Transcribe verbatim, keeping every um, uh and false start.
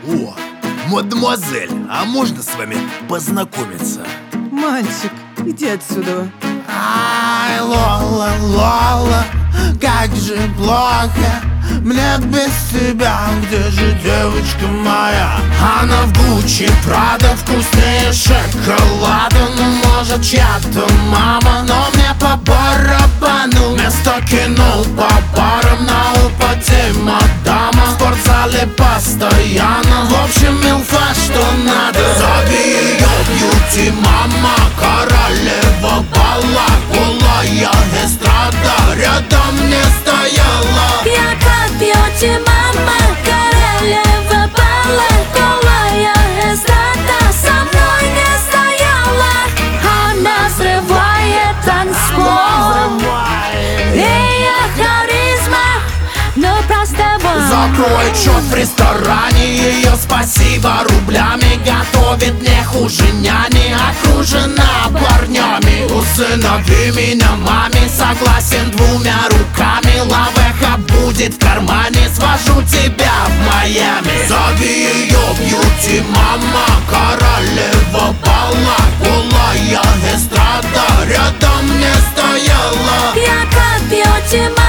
О, мадемуазель, а можно с вами познакомиться? Мальчик, иди отсюда. Ай, Лола, Лола, как же плохо мне без тебя. Где же девочка моя? Она в Гуччи, Прада, вкуснее шоколада. Ну, может, чья-то мама, но мне по барабану. Место кинул по барам, на упаде мадама. В спортзале постоянно, в общем, милфа, что надо. Зови ее бьюти мама, королева бала. Голая эстрада рядом не стояла. Я как бьюти мама, королева бала. Голая эстрада со мной не стояла. Она взрывает танцпол. Ее харизма, ну просто вау. Закрой счет в ресторане, ее спасибо рублями. Готовит не хуже няни, окружена парнями. Усынови меня маме, согласен двумя руками. Лавеха будет в кармане, свожу тебя в Майами. Зови ее бьюти мама, королева бала. Голая эстрада рядом не стояла. Я как бьюти мама.